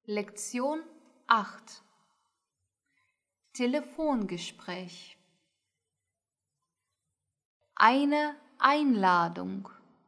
Lektion 8 Telefongespräch. Eine Einladung.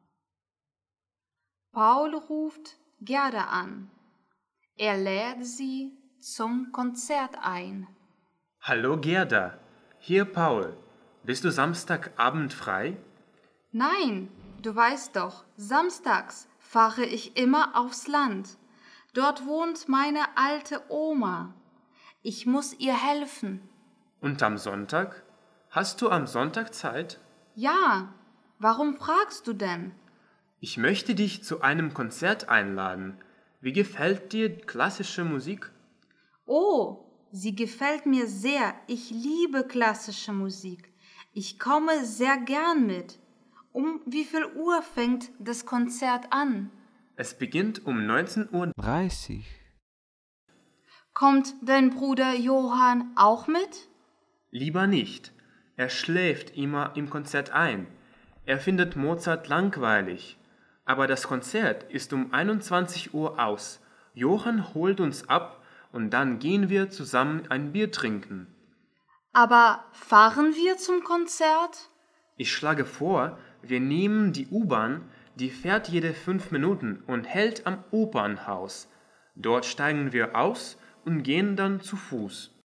Paul ruft Gerda an. Er lädt sie zum Konzert ein. Hallo Gerda, hier Paul. Bist du Samstagabend frei? Nein, du weißt doch, samstags fahre ich immer aufs Land. Dort wohnt meine alte Oma. Ich muss ihr helfen. Und am Sonntag? Hast du am Sonntag Zeit? Ja, warum fragst du denn? Ich möchte dich zu einem Konzert einladen. Wie gefällt dir klassische Musik? Oh, sie gefällt mir sehr. Ich liebe klassische Musik. Ich komme sehr gern mit. Um wie viel Uhr fängt das Konzert an? Es beginnt um 19:30 Uhr. Kommt dein Bruder Johann auch mit? Lieber nicht. Er schläft immer im Konzert ein. Er findet Mozart langweilig. Aber das Konzert ist um 21 Uhr aus. Johann holt uns ab und dann gehen wir zusammen ein Bier trinken. Aber fahren wir zum Konzert? Ich schlage vor, wir nehmen die U-Bahn, die fährt jede 5 Minuten und hält am Opernhaus. Dort steigen wir aus und gehen dann zu Fuß.